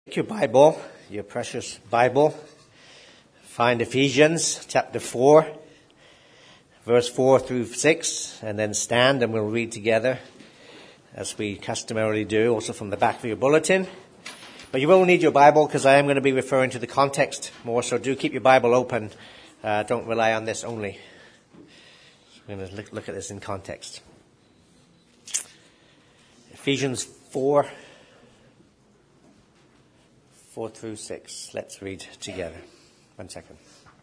Take your Bible, your precious Bible. Find Ephesians chapter 4, verse 4 through 6, and then stand and we'll read together as we customarily do, also from the back of your bulletin. But you will need your Bible because I am going to be referring to the context more, so do keep your Bible open. Don't rely on this only. We're going to look at this in context. Ephesians 4 through 6. Let's read together. 1 second.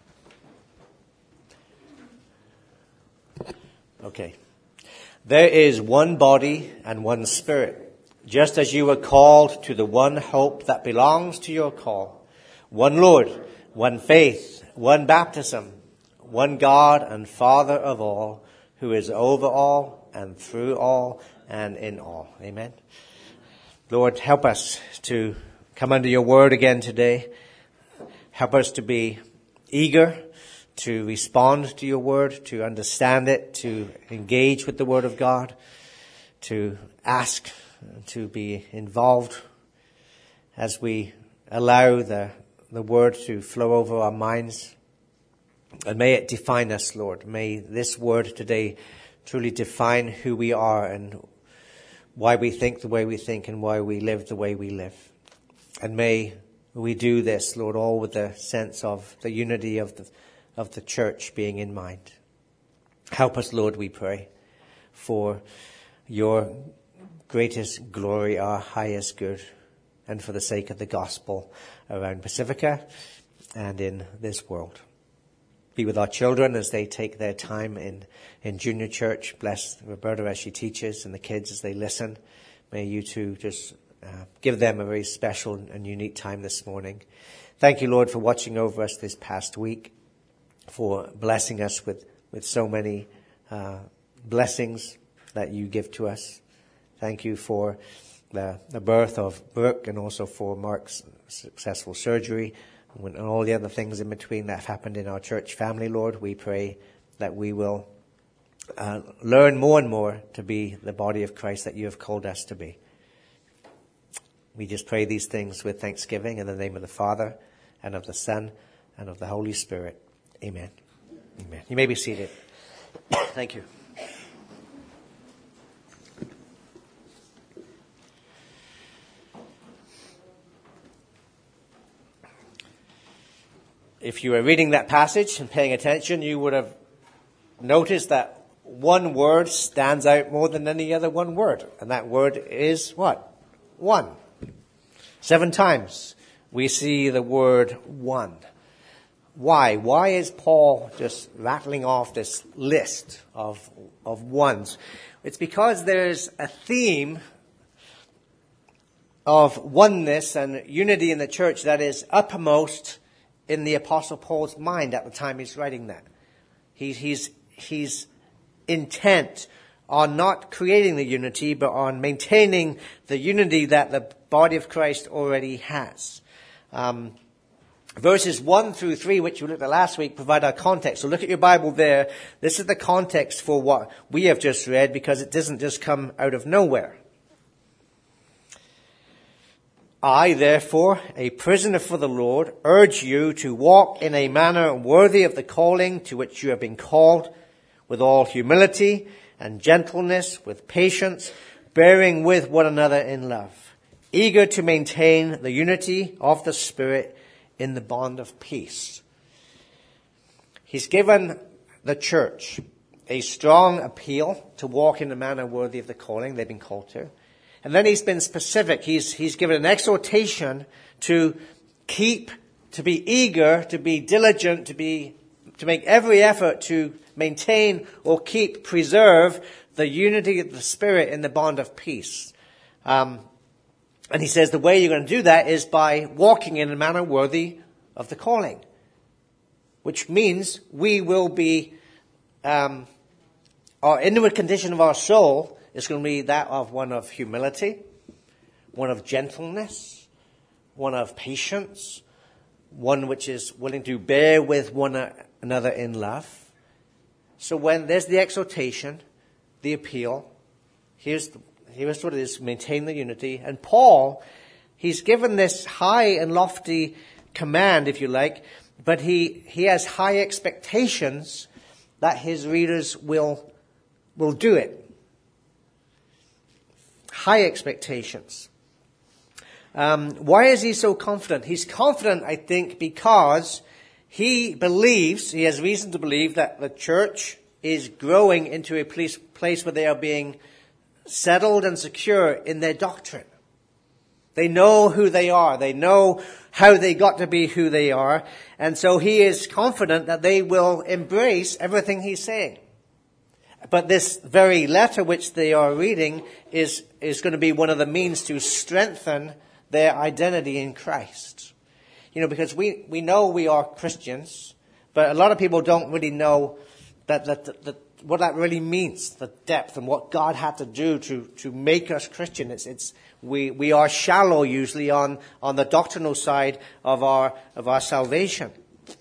Okay. There is one body and one Spirit, just as you were called to the one hope that belongs to your call. One Lord, one faith, one baptism, one God and Father of all, who is over all and through all and in all. Amen. Lord, help us to come under your word again today. Help us to be eager to respond to your word, to understand it, to engage with the word of God, to ask, to be involved as we allow the word to flow over our minds. And may it define us, Lord. May this word today truly define who we are and why we think the way we think and why we live the way we live. And may we do this, Lord, all with the sense of the unity of the church being in mind. Help us, Lord, we pray, for your greatest glory, our highest good, and for the sake of the gospel around Pacifica and in this world. Be with our children as they take their time in junior church. Bless Roberta as she teaches and the kids as they listen. May you too just give them a very special and unique time this morning. Thank you, Lord, for watching over us this past week, for blessing us with so many blessings that you give to us. Thank you for the birth of Brooke and also for Mark's successful surgery and all the other things in between that have happened in our church family, Lord. We pray that we will learn more and more to be the body of Christ that you have called us to be. We just pray these things with thanksgiving in the name of the Father and of the Son and of the Holy Spirit. Amen. Amen. You may be seated. Thank you. If you were reading that passage and paying attention, you would have noticed that one word stands out more than any other one word. And that word is what? One. 7 times we see the word one. Why? Why is Paul just rattling off this list of ones? It's because there's a theme of oneness and unity in the church that is uppermost in the Apostle Paul's mind at the time he's writing that. He's intent on not creating the unity, but on maintaining the unity that the body of Christ already has. Verses 1 through 3, which we looked at last week, provide our context. So look at your Bible there. This is the context for what we have just read, because it doesn't just come out of nowhere. I, therefore, a prisoner for the Lord, urge you to walk in a manner worthy of the calling to which you have been called, with all humility and gentleness, with patience, bearing with one another in love, eager to maintain the unity of the Spirit in the bond of peace. He's given the church a strong appeal to walk in a manner worthy of the calling they've been called to. And then he's been specific. He's given an exhortation to keep, to be eager, to be diligent, to make every effort to maintain or keep, preserve the unity of the Spirit in the bond of peace. And he says the way you're going to do that is by walking in a manner worthy of the calling. Which means we will be, our inward condition of our soul is going to be that of one of humility, one of gentleness, one of patience, one which is willing to bear with one another in love. So when there's the exhortation, the appeal, here's what it is: maintain the unity. And Paul He's given this high and lofty command, if you like, but he has high expectations that his readers will do it. High expectations. Why is he so confident? He's confident, I think, because he has reason to believe that the church is growing into a place where they are being settled and secure in their doctrine. They know who they are. They know how they got to be who they are. And so he is confident that they will embrace everything he's saying. But this very letter which they are reading is going to be one of the means to strengthen their identity in Christ. You know, because we know we are Christians, but a lot of people don't really know that what that really means, the depth and what God had to do to make us Christian. We are shallow usually on the doctrinal side of our salvation.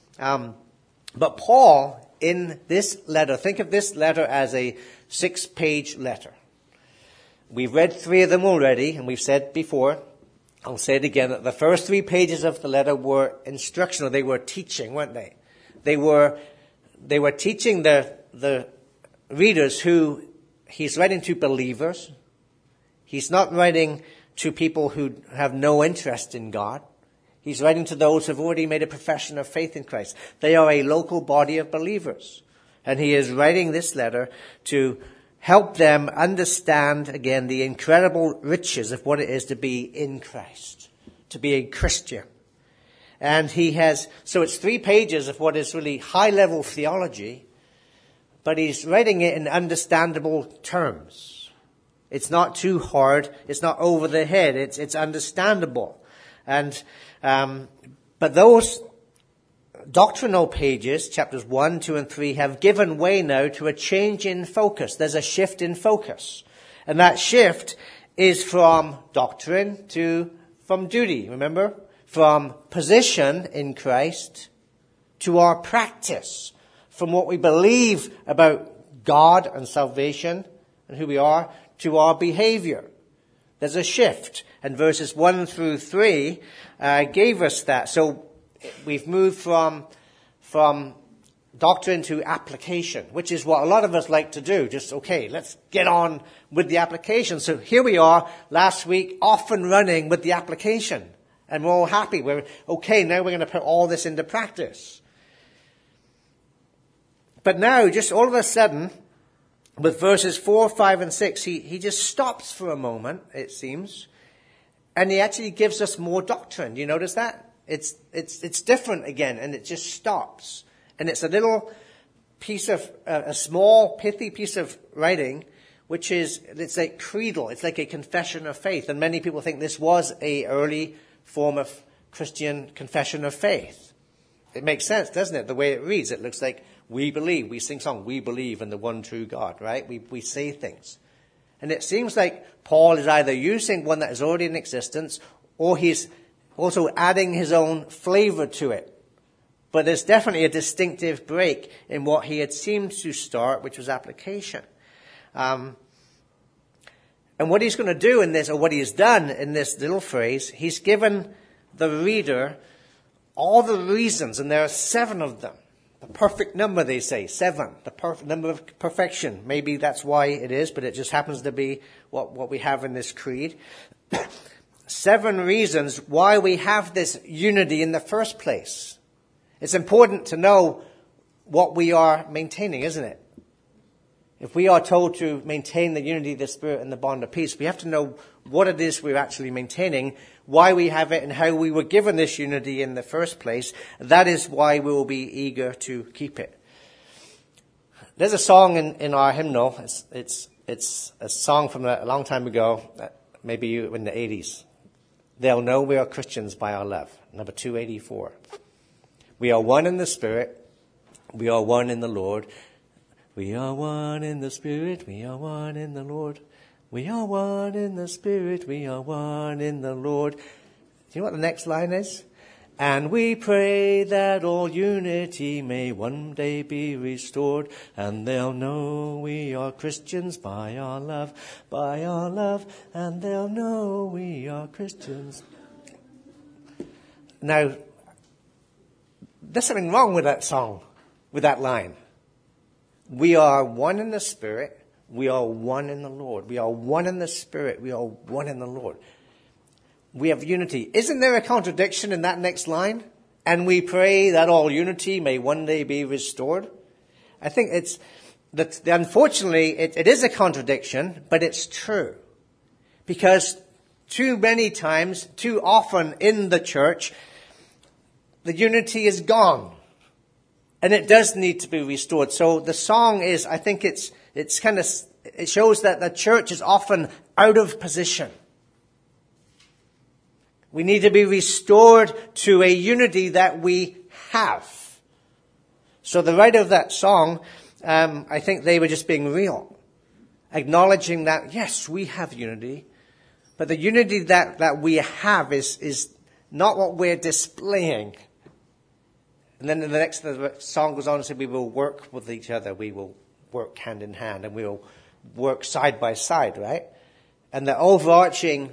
But Paul, in this letter, think of this letter as a 6-page letter. We've read 3 of them already, and we've said before, I'll say it again, that the first 3 pages of the letter were instructional. They were teaching, weren't they? They were teaching the readers who he's writing to believers. He's not writing to people who have no interest in God. He's writing to those who have already made a profession of faith in Christ. They are a local body of believers. And he is writing this letter to help them understand, again, the incredible riches of what it is to be in Christ, to be a Christian. And so it's 3 pages of what is really high-level theology, but he's writing it in understandable terms. It's not too hard. It's not over the head. It's understandable. And, but those doctrinal pages, chapters 1, 2, and 3, have given way now to a change in focus. There's a shift in focus. And that shift is from doctrine from duty, remember? From position in Christ to our practice. From what we believe about God and salvation and who we are to our behavior. There's a shift. And verses 1 through 3 gave us that. So we've moved from doctrine to application, which is what a lot of us like to do. Just, okay, let's get on with the application. So here we are, last week, off and running with the application. And we're all happy. We're, okay, now we're going to put all this into practice. But now, just all of a sudden, with verses 4, 5, and 6, he just stops for a moment, it seems, and he actually gives us more doctrine. Do you notice that? It's different again, and it just stops. And it's a little piece of, a small, pithy piece of writing, it's like creedal. It's like a confession of faith. And many people think this was a early form of Christian confession of faith. It makes sense, doesn't it? The way it reads, it looks like we believe. We sing songs. We believe in the one true God, right? We say things. And it seems like Paul is either using one that is already in existence, or he's also adding his own flavor to it. But there's definitely a distinctive break in what he had seemed to start, which was application. And what he's going to do in this, or what he has done in this little phrase, he's given the reader all the reasons, and there are 7 of them. The perfect number, they say, 7. The perfect number of perfection. Maybe that's why it is, but it just happens to be what we have in this creed. 7 reasons why we have this unity in the first place. It's important to know what we are maintaining, isn't it? If we are told to maintain the unity of the Spirit and the bond of peace, we have to know what it is we're actually maintaining, why we have it, and how we were given this unity in the first place. That is why we will be eager to keep it. There's a song in our hymnal. It's a song from a long time ago, maybe in the 80s. They'll know we are Christians by our love. Number 284. We are one in the Spirit. We are one in the Lord. We are one in the Spirit, we are one in the Lord. We are one in the Spirit, we are one in the Lord. Do you know what the next line is? And we pray that all unity may one day be restored, and they'll know we are Christians by our love, and they'll know we are Christians Now, there's something wrong with that song, with that line. We are one in the Spirit. We are one in the Lord. We are one in the Spirit. We are one in the Lord. We have unity. Isn't there a contradiction in that next line? And we pray that all unity may one day be restored. I think it's that unfortunately it is a contradiction, but it's true. Because too many times, too often in the church, the unity is gone. And it does need to be restored. So the song is, I think it shows that the church is often out of position. We need to be restored to a unity that we have. So the writer of that song, I think they were just being real. Acknowledging that, yes, we have unity. But the unity that we have is not what we're displaying. And then the song goes on and says, we will work with each other. We will work hand in hand. And we will work side by side, right? And the overarching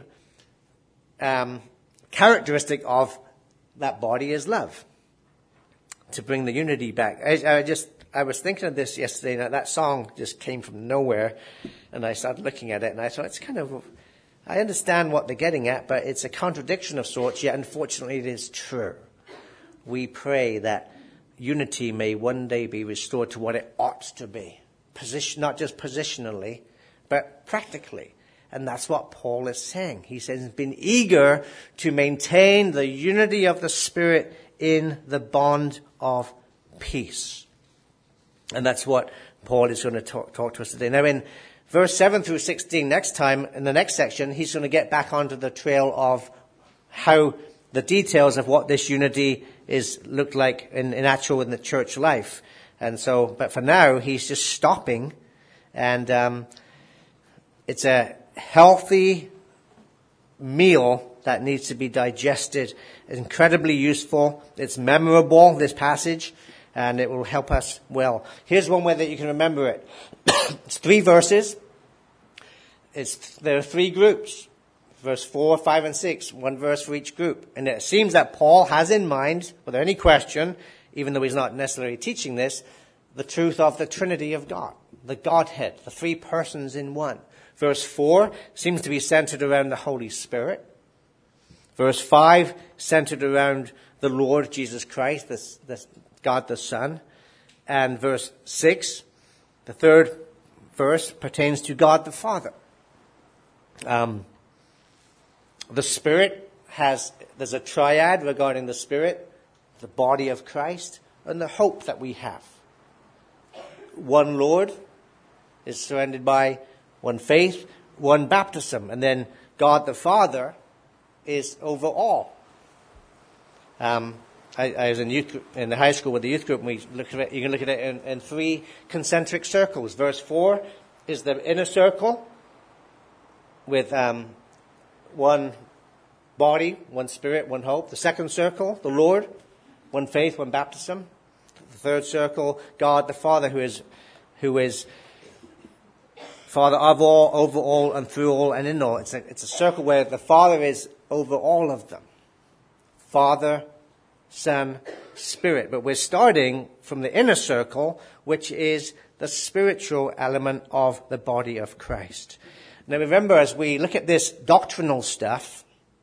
characteristic of that body is love. To bring the unity back. I was thinking of this yesterday, and that song just came from nowhere. And I started looking at it, and I thought, it's kind of, I understand what they're getting at, but it's a contradiction of sorts, yet unfortunately it is true. We pray that unity may one day be restored to what it ought to be. Not just positionally, but practically. And that's what Paul is saying. He says, been eager to maintain the unity of the Spirit in the bond of peace. And that's what Paul is going to talk to us today. Now in verse 7 through 16, next time, in the next section, he's going to get back onto the trail of how the details of what this unity looked like in the church life. And so, but for now, he's just stopping. And it's a healthy meal that needs to be digested. It's incredibly useful. It's memorable, this passage, and it will help us well. Here's one way that you can remember it. It's 3 verses. There are 3 groups. Verse 4, 5, and 6. 1 verse for each group. And it seems that Paul has in mind, without any question, even though he's not necessarily teaching this, the truth of the Trinity of God. The Godhead. The 3 persons in one. Verse 4 seems to be centered around the Holy Spirit. Verse 5 centered around the Lord Jesus Christ, the God the Son. And verse 6, the 3rd verse, pertains to God the Father. The Spirit there's a triad regarding the Spirit, the body of Christ, and the hope that we have. One Lord is surrounded by one faith, one baptism, and then God the Father is over all. I was in the high school with the youth group, and we looked at it. You can look at it in 3 concentric circles. Verse 4 is the inner circle with one body, one Spirit, one hope. The 2nd circle, the Lord, one faith, one baptism. The 3rd circle, God the Father, who is Father of all, over all, and through all, and in all. It's a circle where the Father is over all of them. Father, Son, Spirit. But we're starting from the inner circle, which is the spiritual element of the body of Christ. Now remember, as we look at this doctrinal stuff,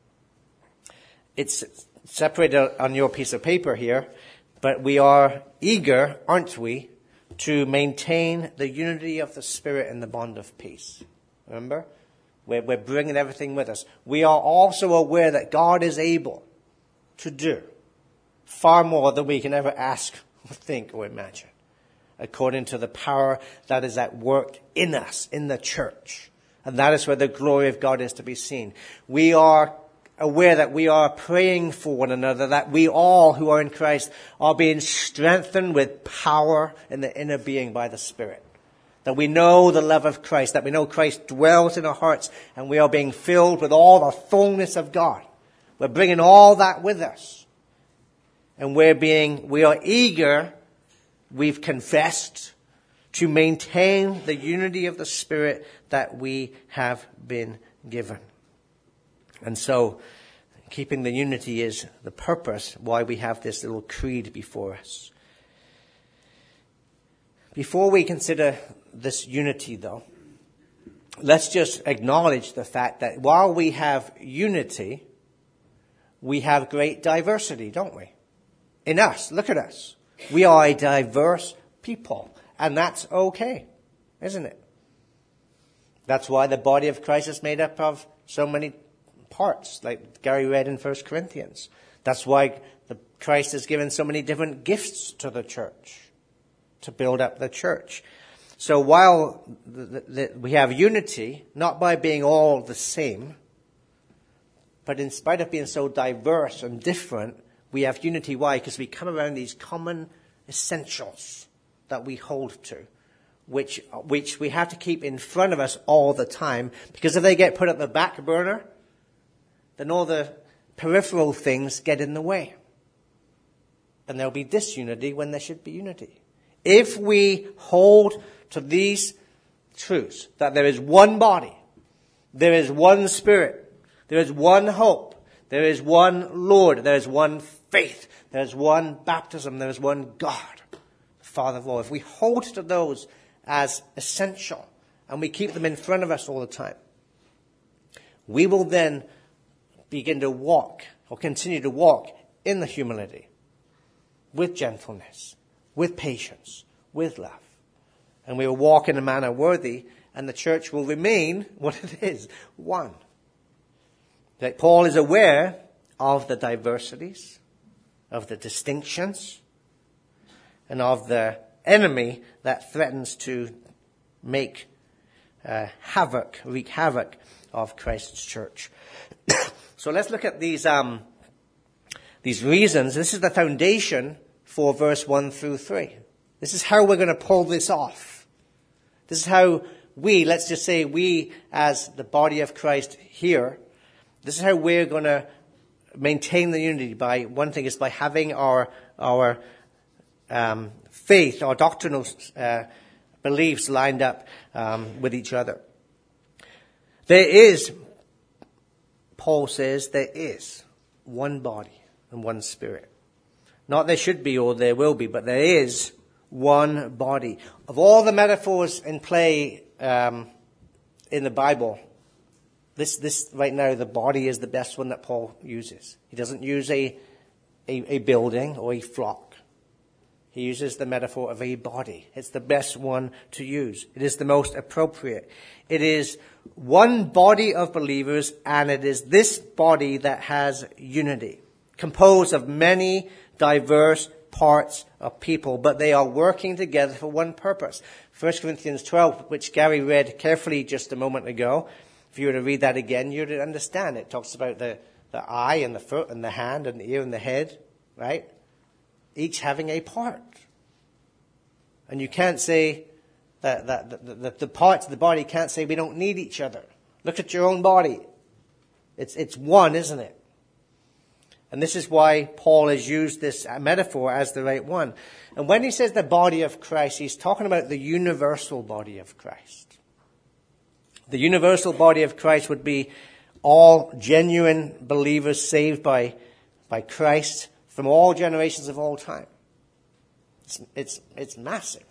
it's separated on your piece of paper here, but we are eager, aren't we, to maintain the unity of the Spirit in the bond of peace. Remember? We're bringing everything with us. We are also aware that God is able to do far more than we can ever ask or think or imagine, according to the power that is at work in us, in the church. And that is where the glory of God is to be seen. We are aware that we are praying for one another, that we all who are in Christ are being strengthened with power in the inner being by the Spirit. That we know the love of Christ, that we know Christ dwells in our hearts, and we are being filled with all the fullness of God. We're bringing all that with us. And we are eager, we've confessed, to maintain the unity of the Spirit that we have been given. And so, Keeping the unity is the purpose why we have this little creed before us. Before we consider this unity, though, let's just acknowledge the fact that while we have unity, we have great diversity, don't we? In us, look at us. We are a diverse people, and that's okay, isn't it? That's why the body of Christ is made up of so many parts, like Gary read in 1 Corinthians. That's why Christ has given so many different gifts to the church, to build up the church. So while we have unity, not by being all the same, but in spite of being so diverse and different, we have unity. Why? Because we come around these common essentials that we hold to, which we have to keep in front of us all the time, because if they get put at the back burner, then all the peripheral things get in the way. And there'll be disunity when there should be unity. If we hold to these truths, that there is one body, there is one Spirit, there is one hope, there is one Lord, there is one faith, there is one baptism, there is one God, the Father of all. If we hold to those as essential and we keep them in front of us all the time, we will then begin to walk, or continue to walk, in the humility, with gentleness, with patience, with love. And we will walk in a manner worthy, and the church will remain what it is, one. That Paul is aware of the diversities, of the distinctions, and of the enemy that threatens to wreak havoc of Christ's church. So let's look at these reasons. This is the foundation for verse 1 through 3. This is how we're going to pull this off. This is how let's just say we as the body of Christ here, this is how we're going to maintain the unity. One thing is by having our faith, our doctrinal beliefs lined up with each other. There is, Paul says, there is one body and one Spirit. Not there should be or there will be, but there is one body. Of all the metaphors in play in the Bible, this right now, the body is the best one that Paul uses. He doesn't use a building or a flock. He uses the metaphor of a body. It's the best one to use. It is the most appropriate. It is one body of believers, and it is this body that has unity, composed of many diverse parts of people, but they are working together for one purpose. 1 Corinthians 12, which Gary read carefully just a moment ago, if you were to read that again, you'd understand. It talks about the eye and the foot and the hand and the ear and the head, right? Each having a part. And you can't say that the parts of the body can't say we don't need each other. Look at your own body. It's one, isn't it? And this is why Paul has used this metaphor as the right one. And when he says the body of Christ, he's talking about the universal body of Christ. The universal body of Christ would be all genuine believers saved by Christ from all generations of all time. It's massive.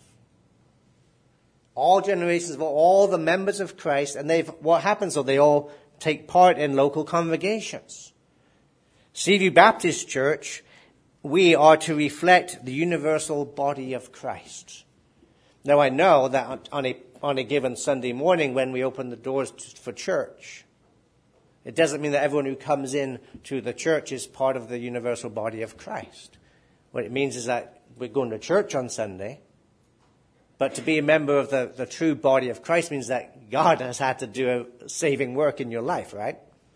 All generations of all the members of Christ, and what happens? So they all take part in local congregations. Seaview Baptist Church, we are to reflect the universal body of Christ. Now I know that on a given Sunday morning when we open the doors for church, it doesn't mean that everyone who comes in to the church is part of the universal body of Christ. What it means is that we're going to church on Sunday, but to be a member of the true body of Christ means that God has had to do a saving work in your life, right?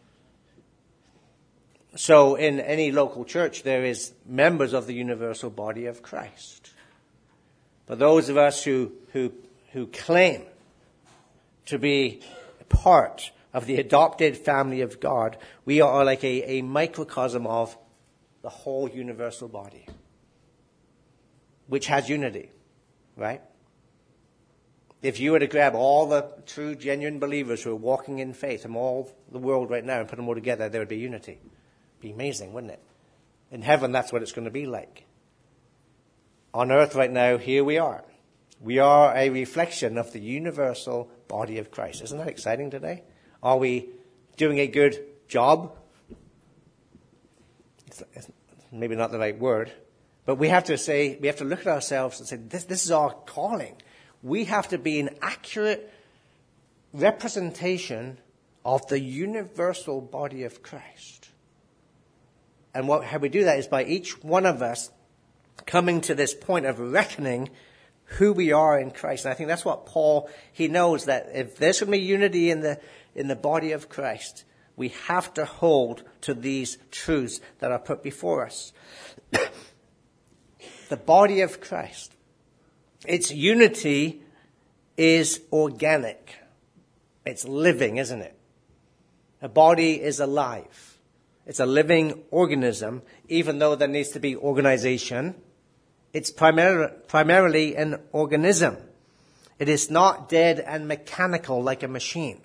So in any local church, there is members of the universal body of Christ. But those of us who claim to be part of the adopted family of God, we are like a microcosm of the whole universal body, which has unity, right? If you were to grab all the true, genuine believers who are walking in faith from all the world right now and put them all together, there would be unity. Be amazing, wouldn't it? In heaven, that's what it's going to be like. On earth right now, here we are. We are a reflection of the universal body of Christ. Isn't that exciting today? Are we doing a good job? It's maybe not the right word, but we have to look at ourselves and say, this is our calling. We have to be an accurate representation of the universal body of Christ. And how we do that is by each one of us coming to this point of reckoning who we are in Christ. And I think that's what Paul, he knows that if there's going to be unity in the body of Christ, we have to hold to these truths that are put before us. The body of Christ, its unity is organic. It's living, isn't it? A body is alive. It's a living organism, even though there needs to be organization. It's primarily an organism. It is not dead and mechanical like a machine.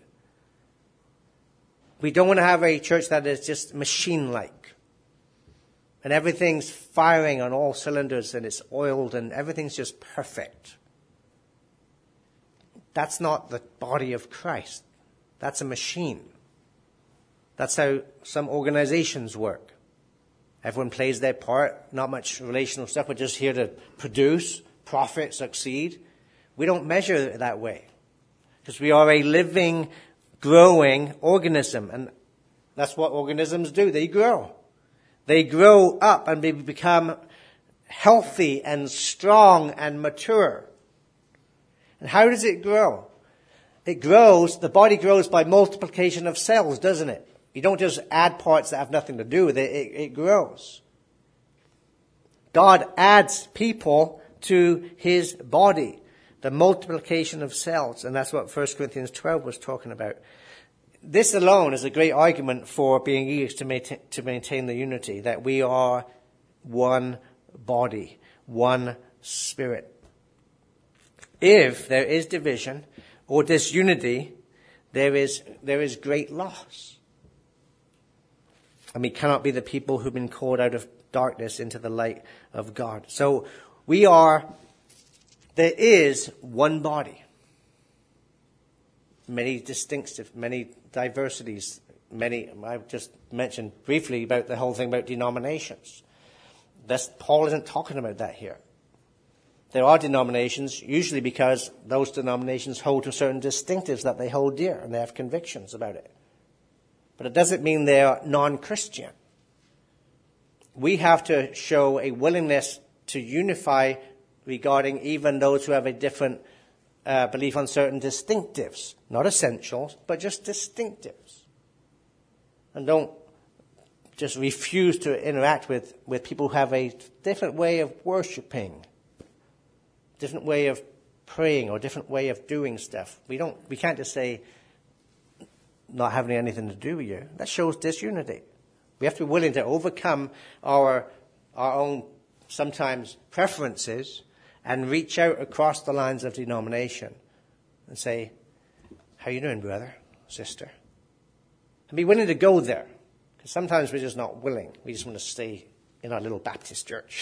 We don't want to have a church that is just machine-like. And everything's firing on all cylinders and it's oiled and everything's just perfect. That's not the body of Christ. That's a machine. That's how some organizations work. Everyone plays their part, not much relational stuff. We're just here to produce, profit, succeed. We don't measure it that way. Because we are a living, growing organism. And that's what organisms do. They grow. They grow up and they become healthy and strong and mature. And how does it grow? It grows, the body grows by multiplication of cells, doesn't it? You don't just add parts that have nothing to do with it. It grows. God adds people to his body. The multiplication of cells. And that's what 1 Corinthians 12 was talking about. This alone is a great argument for being eager to maintain the unity. That we are one body. One spirit. If there is division or disunity, there is great loss. And we cannot be the people who've been called out of darkness into the light of God. So there is one body. Many distinctive, many diversities, I just mentioned briefly about the whole thing about denominations. Paul isn't talking about that here. There are denominations, usually because those denominations hold to certain distinctives that they hold dear, and they have convictions about it. But it doesn't mean they are non-Christian. We have to show a willingness to unify regarding even those who have a different belief on certain distinctives. Not essentials, but just distinctives. And don't just refuse to interact with people who have a different way of worshiping, different way of praying, or different way of doing stuff. We can't just say, not having anything to do with you. That shows disunity. We have to be willing to overcome our own, sometimes, preferences and reach out across the lines of denomination and say, how you doing, brother, sister? And be willing to go there. Because sometimes we're just not willing. We just want to stay in our little Baptist church.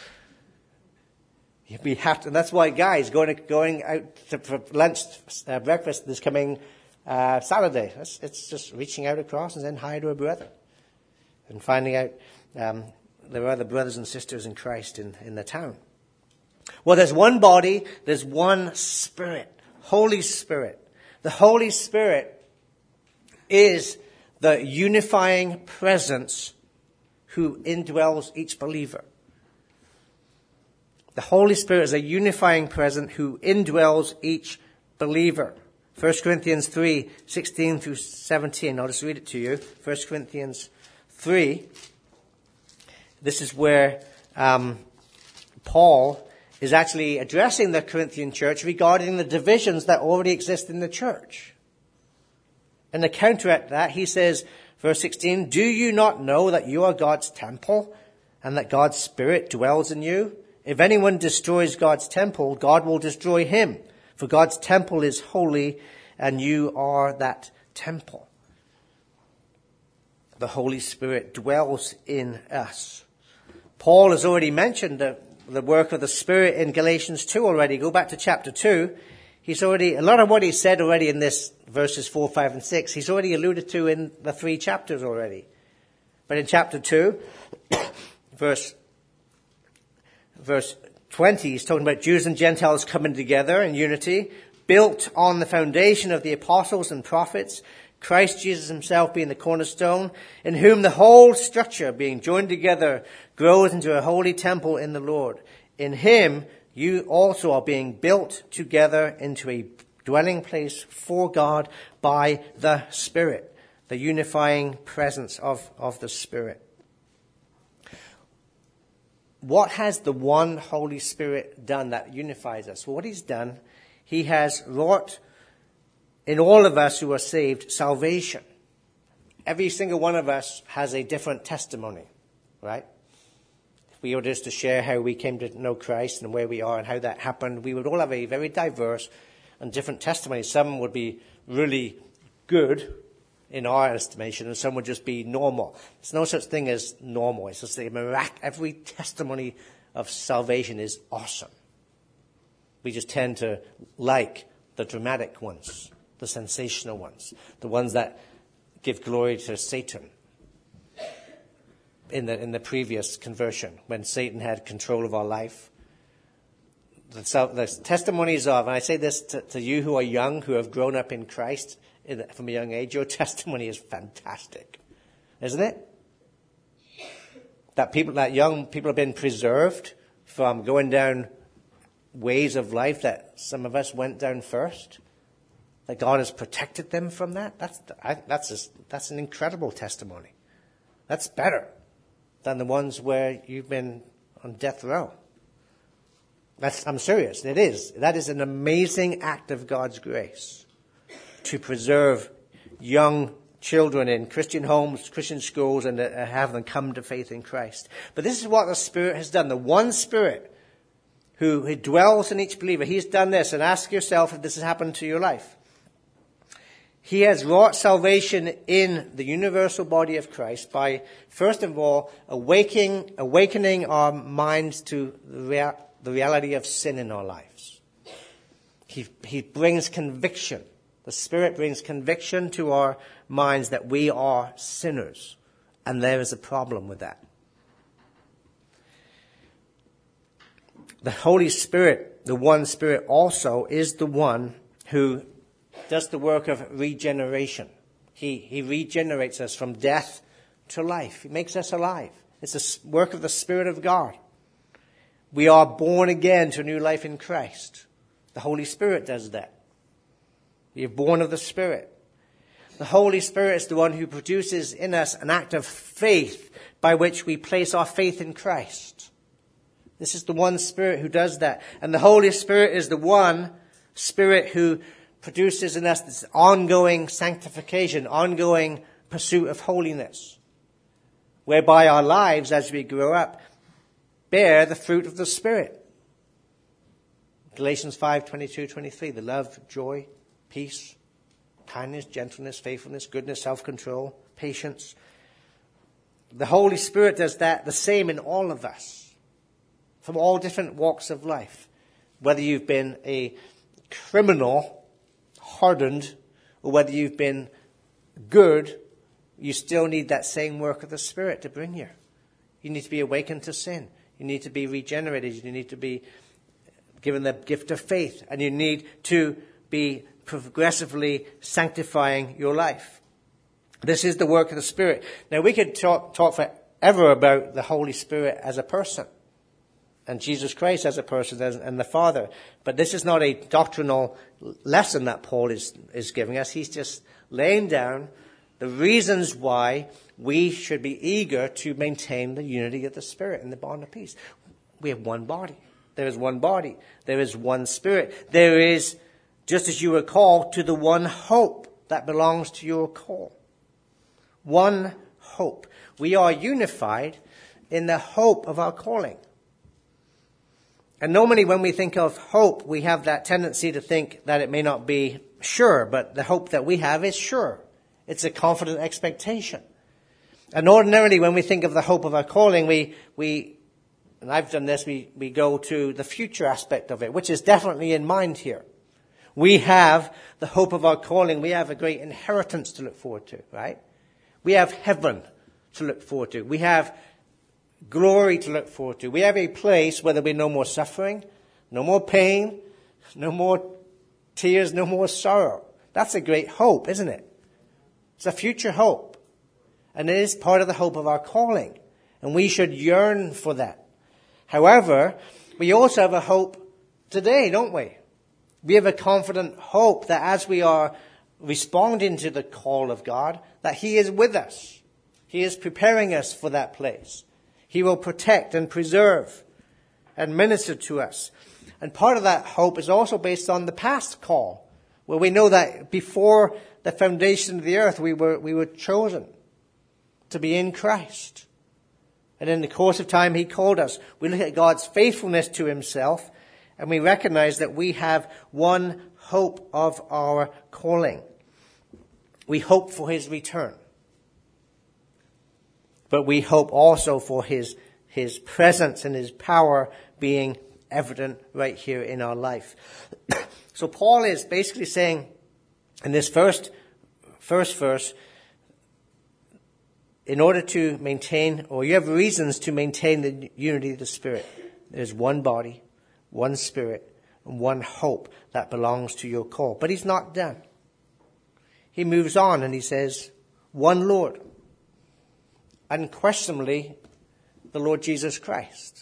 We have to, and that's why guys going out for lunch, breakfast this coming Saturday. It's just reaching out across and saying hi to a brother. And finding out there are other brothers and sisters in Christ in the town. Well, there's one body, there's one Spirit. Holy Spirit. The Holy Spirit is the unifying presence who indwells each believer. The Holy Spirit is a unifying presence who indwells each believer. 1 Corinthians 3, 16 through 17. I'll just read it to you. 1 Corinthians 3. This is where Paul is actually addressing the Corinthian church regarding the divisions that already exist in the church. And to counteract that, he says, verse 16, do you not know that you are God's temple and that God's Spirit dwells in you? If anyone destroys God's temple, God will destroy him. For God's temple is holy, and you are that temple. the Holy Spirit dwells in us. Paul has already mentioned the work of the Spirit in Galatians 2 already. Go back to chapter 2. A lot of what he said already in this verses 4, 5, and 6, he's already alluded to in the 3 chapters already. But in chapter 2, verse 20, he's talking about Jews and Gentiles coming together in unity, built on the foundation of the apostles and prophets, Christ Jesus himself being the cornerstone, in whom the whole structure being joined together grows into a holy temple in the Lord. In him you also are being built together into a dwelling place for God by the Spirit, the unifying presence of the Spirit. What has the one Holy Spirit done that unifies us? Well, what he's done, he has wrought in all of us who are saved salvation. Every single one of us has a different testimony, right? If we were just to share how we came to know Christ and where we are and how that happened, we would all have a very diverse and different testimony. Some would be really good in our estimation, and some would just be normal. There's no such thing as normal. It's just every testimony of salvation is awesome. We just tend to like the dramatic ones, the sensational ones, the ones that give glory to Satan. In the previous conversion, when Satan had control of our life, the testimonies of, and I say this to you who are young, who have grown up in Christ from a young age, your testimony is fantastic, isn't it? That young people have been preserved from going down ways of life that some of us went down first. That God has protected them from that. That's an incredible testimony. That's better than the ones where you've been on death row. I'm serious. It is. That is an amazing act of God's grace to preserve young children in Christian homes, Christian schools, and have them come to faith in Christ. But this is what the Spirit has done. The one Spirit who dwells in each believer, he's done this. And ask yourself if this has happened to your life. He has wrought salvation in the universal body of Christ by, first of all, awakening our minds to the reality of sin in our lives. He brings conviction. The Spirit brings conviction to our minds that we are sinners, and there is a problem with that. The Holy Spirit, the one Spirit also, is the one who does the work of regeneration. He regenerates us from death to life. He makes us alive. It's the work of the Spirit of God. We are born again to a new life in Christ. The Holy Spirit does that. We are born of the Spirit. The Holy Spirit is the one who produces in us an act of faith by which we place our faith in Christ. This is the one Spirit who does that. And the Holy Spirit is the one Spirit who produces in us this ongoing sanctification, ongoing pursuit of holiness, whereby our lives, as we grow up, bear the fruit of the Spirit. Galatians 5:22-23, the love, joy, peace, kindness, gentleness, faithfulness, goodness, self-control, patience. The Holy Spirit does that the same in all of us, from all different walks of life. Whether you've been a criminal, hardened, or whether you've been good, you still need that same work of the Spirit to bring you. You need to be awakened to sin. You need to be regenerated. You need to be given the gift of faith. And you need to be progressively sanctifying your life. This is the work of the Spirit. Now, we could talk forever about the Holy Spirit as a person, and Jesus Christ as a person, and the Father. But this is not a doctrinal lesson that Paul is giving us. He's just laying down the reasons why we should be eager to maintain the unity of the Spirit and the bond of peace. We have one body. There is one body. There is one Spirit. There is, just as you were called, to the one hope that belongs to your call. One hope. We are unified in the hope of our calling. And normally when we think of hope, we have that tendency to think that it may not be sure, but the hope that we have is sure. It's a confident expectation. And ordinarily, when we think of the hope of our calling, we and I've done this, we go to the future aspect of it, which is definitely in mind here. We have the hope of our calling. We have a great inheritance to look forward to, right? We have heaven to look forward to. We have glory to look forward to. We have a place where there'll be no more suffering, no more pain, no more tears, no more sorrow. That's a great hope, isn't it? It's a future hope. And it is part of the hope of our calling. And we should yearn for that. However, we also have a hope today, don't we? We have a confident hope that as we are responding to the call of God, that He is with us. He is preparing us for that place. He will protect and preserve and minister to us. And part of that hope is also based on the past call, where we know that before the foundation of the earth, we were chosen to be in Christ. And in the course of time, He called us. We look at God's faithfulness to Himself, and we recognize that we have one hope of our calling. We hope for His return. But we hope also for His presence and His power being evident right here in our life. So Paul is basically saying in this first verse, in order to maintain, or you have reasons to maintain the unity of the Spirit. There's one body, one Spirit, and one hope that belongs to your call. But he's not done. He moves on and he says, one Lord. Unquestionably, the Lord Jesus Christ.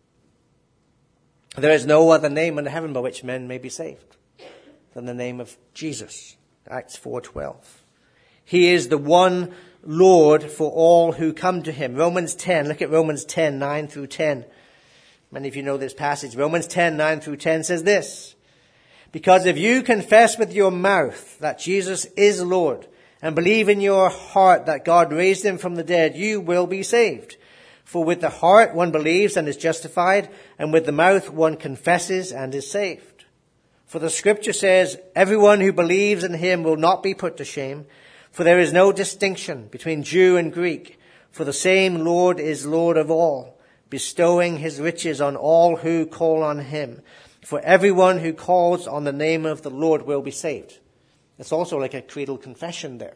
There is no other name under heaven by which men may be saved than the name of Jesus. Acts 4:12. He is the one Lord for all who come to Him. Romans 10, look at Romans 10, 9 through 10. Many of you know this passage. Romans 10, 9 through 10 says this. Because if you confess with your mouth that Jesus is Lord and believe in your heart that God raised Him from the dead, you will be saved. For with the heart one believes and is justified, and with the mouth one confesses and is saved. For the scripture says, everyone who believes in Him will not be put to shame. For there is no distinction between Jew and Greek, for the same Lord is Lord of all, bestowing His riches on all who call on Him. For everyone who calls on the name of the Lord will be saved. It's also like a creedal confession there.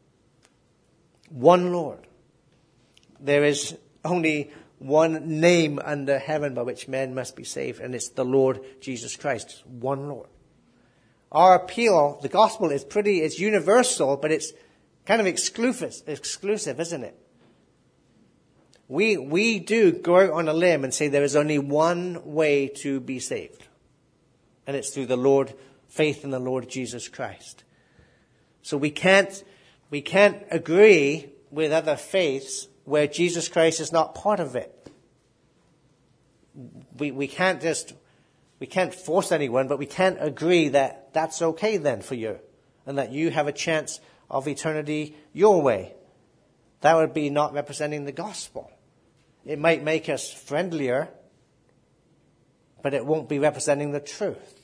One Lord. There is only one name under heaven by which men must be saved, and it's the Lord Jesus Christ. One Lord. Our appeal, the gospel it's universal, but it's kind of exclusive, isn't it? We do go out on a limb and say there is only one way to be saved. And it's through faith in the Lord Jesus Christ. So we can't agree with other faiths where Jesus Christ is not part of it. We can't force anyone, but we can't agree that that's okay then for you, and that you have a chance of eternity your way. That would be not representing the gospel. It might make us friendlier, but it won't be representing the truth.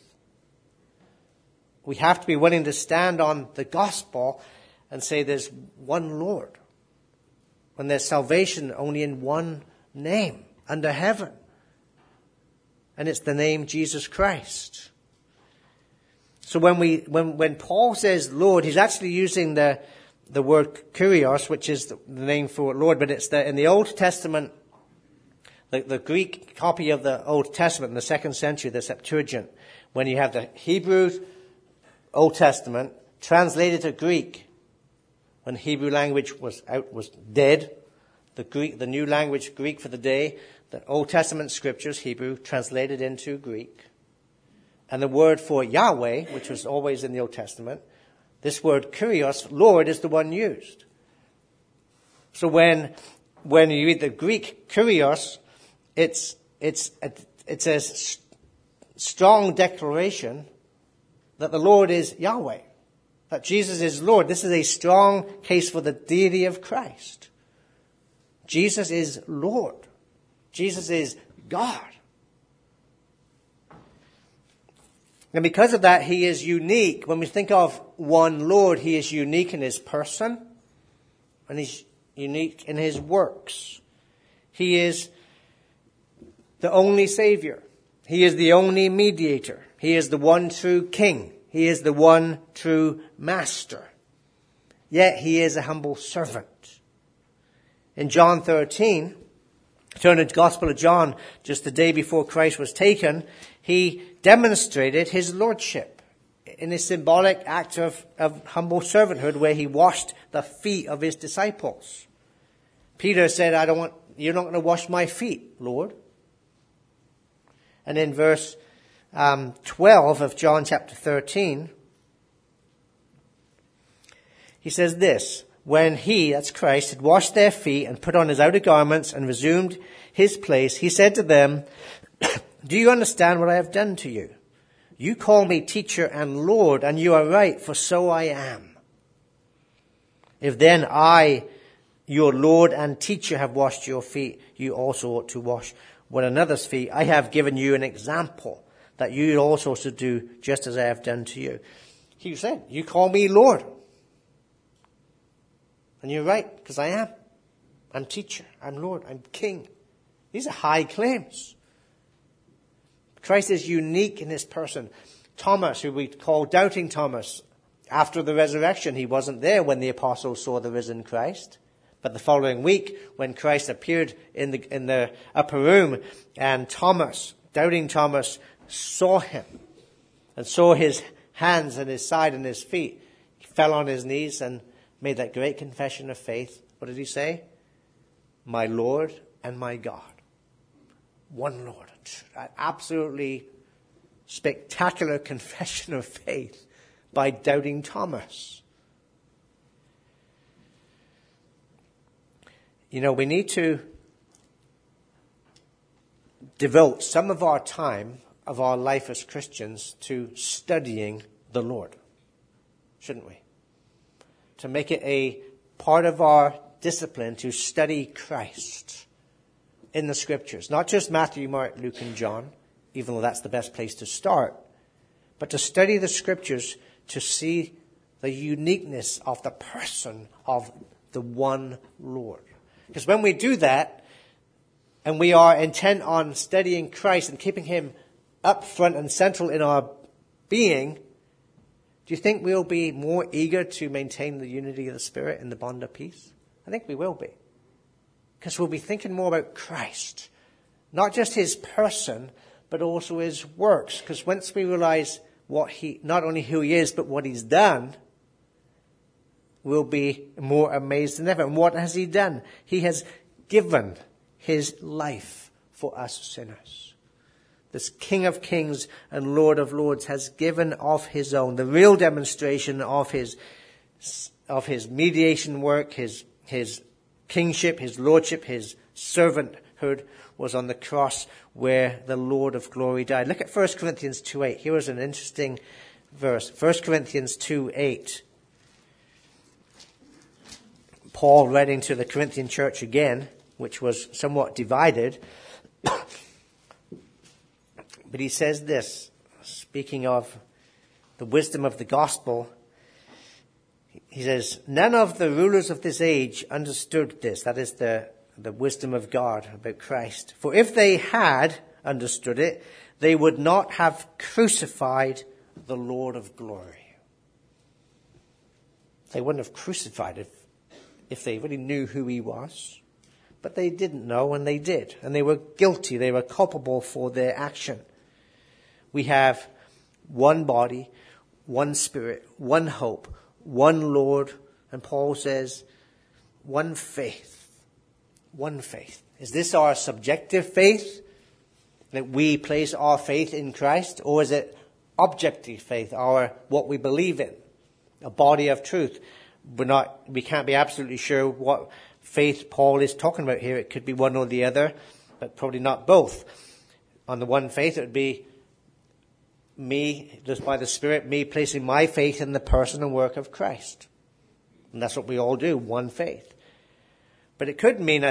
We have to be willing to stand on the gospel and say there's one Lord. When there's salvation only in one name under heaven. And it's the name Jesus Christ. So when Paul says Lord, he's actually using the word kurios, which is the name for Lord, but it's in the Old Testament, the Greek copy of the Old Testament in the 2nd century, the Septuagint, when you have the Hebrew Old Testament translated to Greek, when the Hebrew language was dead, the new language Greek for the day, the Old Testament scriptures, Hebrew, translated into Greek. And the word for Yahweh, which was always in the Old Testament, this word kurios, Lord, is the one used. So when you read the Greek kurios, it's a strong declaration that the Lord is Yahweh, that Jesus is Lord. This is a strong case for the deity of Christ. Jesus is Lord. Jesus is God. And because of that, He is unique. When we think of one Lord, He is unique in His person, and He's unique in his works. He is the only Savior. He is the only mediator. He is the one true King. He is the one true Master. Yet he is a humble servant. In John 13, turn to the Gospel of John, just the day before Christ was taken, he demonstrated his lordship in a symbolic act of humble servanthood where he washed the feet of his disciples. Peter said, you're not going to wash my feet, Lord. And in verse 12 of John chapter 13, he says this, when he, that's Christ, had washed their feet and put on his outer garments and resumed his place, he said to them, do you understand what I have done to you? You call me teacher and Lord, and you are right, for so I am. If then I, your Lord and teacher, have washed your feet, you also ought to wash one another's feet. I have given you an example that you also should do just as I have done to you. He said, you call me Lord. And you're right, because I am. I'm teacher, I'm Lord, I'm King. These are high claims. Christ is unique in his person. Thomas, who we call Doubting Thomas, after the resurrection, he wasn't there when the apostles saw the risen Christ. But the following week, when Christ appeared in the upper room, and Thomas, Doubting Thomas, saw him and saw his hands and his side and his feet, he fell on his knees and made that great confession of faith. What did he say? My Lord and my God. One Lord. An absolutely spectacular confession of faith by Doubting Thomas. You know, we need to devote some of our time of our life as Christians to studying the Lord, shouldn't we? To make it a part of our discipline to study Christ in the Scriptures. Not just Matthew, Mark, Luke, and John, even though that's the best place to start, but to study the Scriptures to see the uniqueness of the person of the one Lord. Because when we do that, and we are intent on studying Christ and keeping him up front and central in our being, do you think we'll be more eager to maintain the unity of the Spirit in the bond of peace? I think we will be. Because we'll be thinking more about Christ. Not just his person, but also his works. Because once we realize not only who he is, but what he's done, we'll be more amazed than ever. And what has he done? He has given his life for us sinners. This King of Kings and Lord of Lords has given of his own. The real demonstration of his mediation work, his kingship, his lordship, his servanthood was on the cross where the Lord of glory died. Look at 1 Corinthians 2:8. Here is an interesting verse. 1 Corinthians 2:8. Paul writing to the Corinthian church again, which was somewhat divided. But he says this, speaking of the wisdom of the gospel, he says, none of the rulers of this age understood this. That is the wisdom of God about Christ. For if they had understood it, they would not have crucified the Lord of glory. They wouldn't have crucified if they really knew who he was. But they didn't know, and they did. And they were guilty. They were culpable for their action. We have one body, one spirit, one hope, one Lord, and Paul says, one faith. One faith. Is this our subjective faith, that we place our faith in Christ, or is it objective faith, what we believe in, a body of truth? We can't be absolutely sure what faith Paul is talking about here. It could be one or the other, but probably not both. On the one faith, it would be me, just by the Spirit, me placing my faith in the person and work of Christ. And that's what we all do, one faith. But it could mean,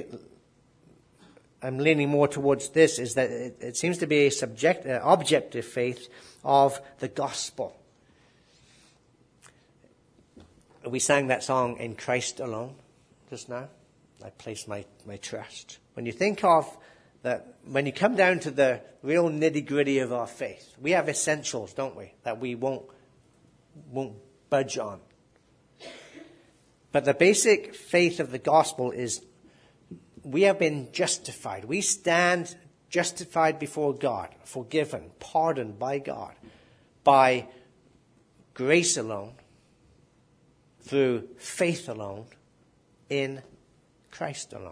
I'm leaning more towards this, is that it seems to be a objective faith of the gospel. We sang that song, In Christ Alone. just now? I place my trust. When you think of that, when you come down to the real nitty-gritty of our faith, we have essentials, don't we, that we won't budge on. But the basic faith of the gospel is we have been justified. We stand justified before God, forgiven, pardoned by God, by grace alone, through faith alone, in Christ alone.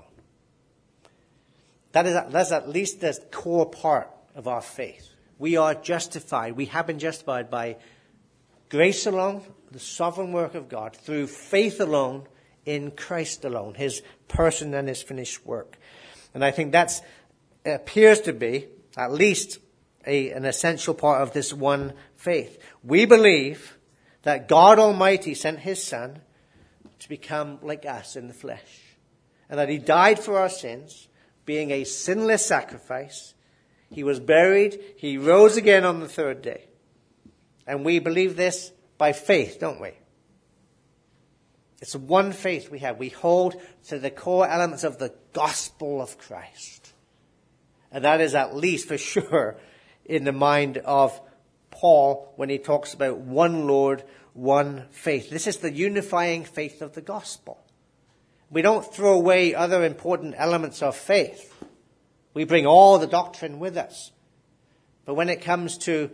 That's at least the core part of our faith. We are justified. We have been justified by grace alone, the sovereign work of God, through faith alone, in Christ alone, his person and his finished work. And I think that appears to be at least an essential part of this one faith. We believe that God Almighty sent his Son to become like us in the flesh, and that he died for our sins, being a sinless sacrifice. He was buried. He rose again on the third day. And we believe this by faith, don't we? It's one faith we have. We hold to the core elements of the gospel of Christ. And that is at least for sure in the mind of Paul when he talks about one Lord, one faith. This is the unifying faith of the gospel. We don't throw away other important elements of faith. We bring all the doctrine with us. But when it comes to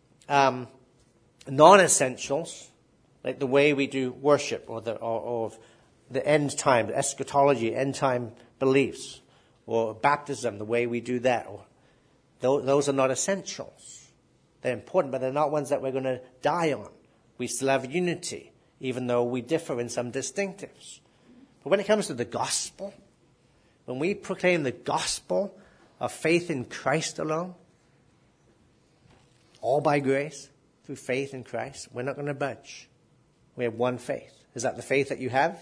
non-essentials, like the way we do worship or the end time, the eschatology, end time beliefs, or baptism, the way we do that, or those are not essentials. They're important, but they're not ones that we're going to die on. We still have unity, even though we differ in some distinctives. But when it comes to the gospel, when we proclaim the gospel of faith in Christ alone, all by grace, through faith in Christ, we're not going to budge. We have one faith. Is that the faith that you have?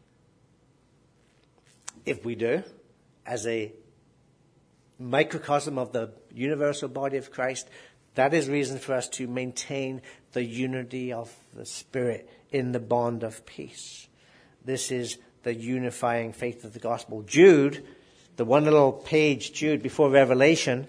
If we do, as a microcosm of the universal body of Christ, that is reason for us to maintain the unity of the Spirit in the bond of peace. This is the unifying faith of the gospel. Jude, the one little page, Jude, before Revelation,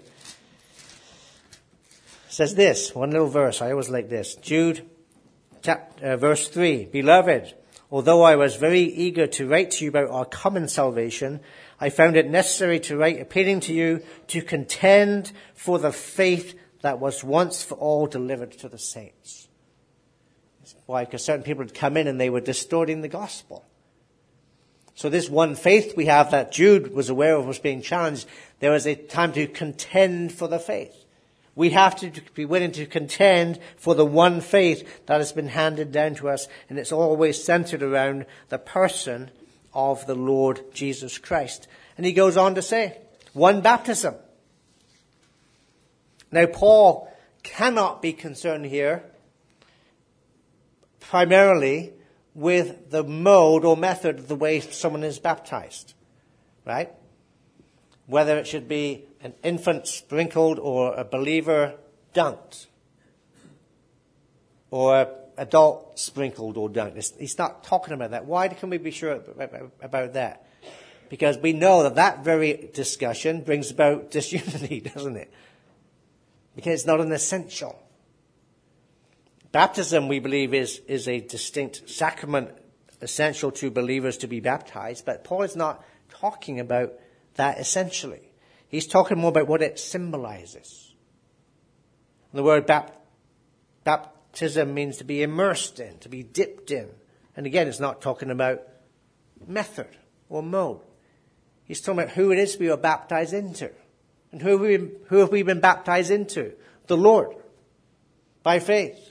says this, one little verse. I always like this. Jude, verse 3, Beloved, although I was very eager to write to you about our common salvation, I found it necessary to write appealing to you to contend for the faith that was once for all delivered to the saints. Why? Because certain people had come in and they were distorting the gospel. So this one faith we have that Jude was aware of was being challenged. There was a time to contend for the faith. We have to be willing to contend for the one faith that has been handed down to us, and it's always centered around the person of the Lord Jesus Christ. And he goes on to say, one baptism. Now, Paul cannot be concerned here primarily with the mode or method of the way someone is baptized, right? Whether it should be an infant sprinkled or a believer dunked, or an adult sprinkled or dunked. He's not talking about that. Why can we be sure about that? Because we know that very discussion brings about disunity, doesn't it? Because it's not an essential. Baptism, we believe, is a distinct sacrament essential to believers to be baptized, but Paul is not talking about that essentially. He's talking more about what it symbolizes. The word baptism means to be immersed in, to be dipped in. And again, it's not talking about method or mode. He's talking about who it is we are baptized into. And who have we been baptized into? The Lord, by faith.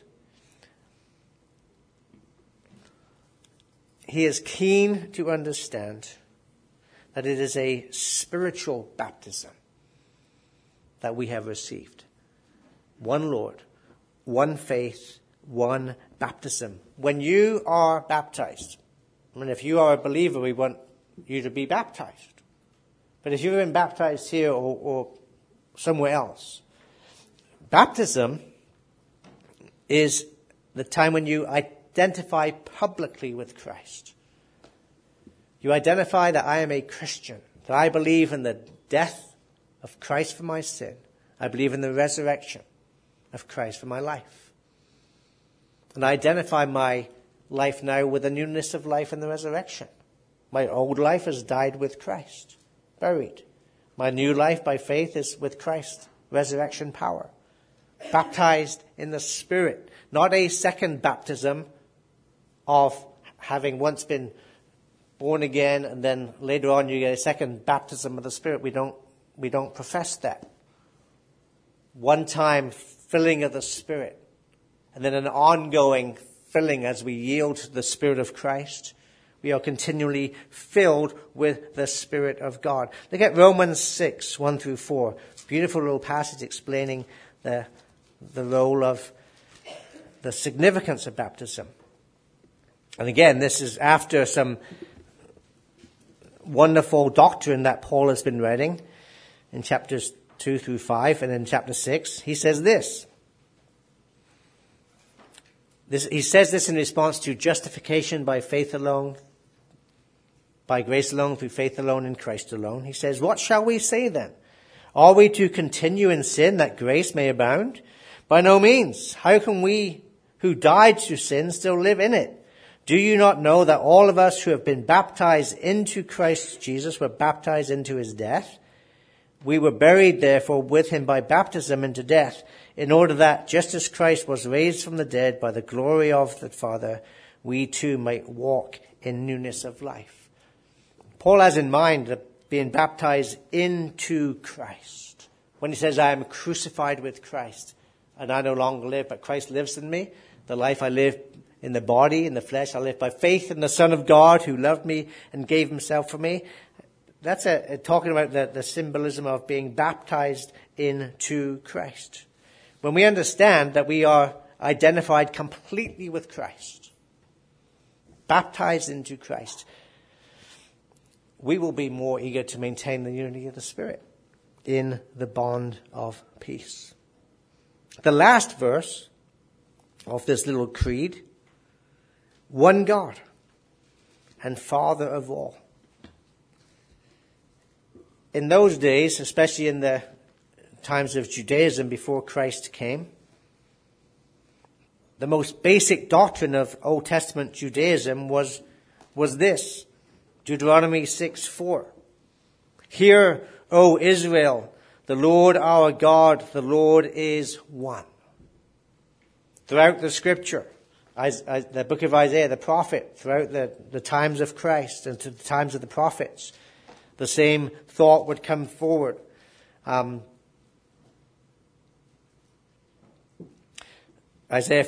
He is keen to understand that it is a spiritual baptism that we have received. One Lord, one faith, one baptism. When you are baptized, if you are a believer, we want you to be baptized. But if you've been baptized here or somewhere else, baptism is the time when you identify publicly with Christ. You identify that I am a Christian, that I believe in the death of Christ for my sin. I believe in the resurrection of Christ for my life. And I identify my life now with the newness of life in the resurrection. My old life has died with Christ, buried. My new life by faith is with Christ's resurrection power. Baptized in the Spirit, not a second baptism of having once been born again and then later on you get a second baptism of the Spirit. We don't profess that. One time filling of the Spirit and then an ongoing filling as we yield to the Spirit of Christ. We are continually filled with the Spirit of God. Look at Romans 6, 1 through 4. Beautiful little passage explaining the role of the significance of baptism. And again, this is after some wonderful doctrine that Paul has been writing in chapters 2 through 5 and in chapter 6. He says this. He says this in response to justification by faith alone, by grace alone, through faith alone, in Christ alone. He says, what shall we say then? Are we to continue in sin that grace may abound? By no means. How can we who died to sin still live in it? Do you not know that all of us who have been baptized into Christ Jesus were baptized into his death? We were buried, therefore, with him by baptism into death, in order that, just as Christ was raised from the dead by the glory of the Father, we too might walk in newness of life. Paul has in mind being baptized into Christ. When he says, I am crucified with Christ, and I no longer live, but Christ lives in me. The life I live in the body, in the flesh, I live by faith in the Son of God who loved me and gave himself for me. That's talking about the symbolism of being baptized into Christ. When we understand that we are identified completely with Christ, baptized into Christ, we will be more eager to maintain the unity of the Spirit in the bond of peace. The last verse of this little creed, one God and Father of all. In those days, especially in the times of Judaism before Christ came, the most basic doctrine of Old Testament Judaism was this. Deuteronomy 6:4. Hear, O Israel, the Lord our God, the Lord is one. Throughout the scripture, the book of Isaiah, the prophet, throughout the times of Christ and to the times of the prophets, the same thought would come forward. Isaiah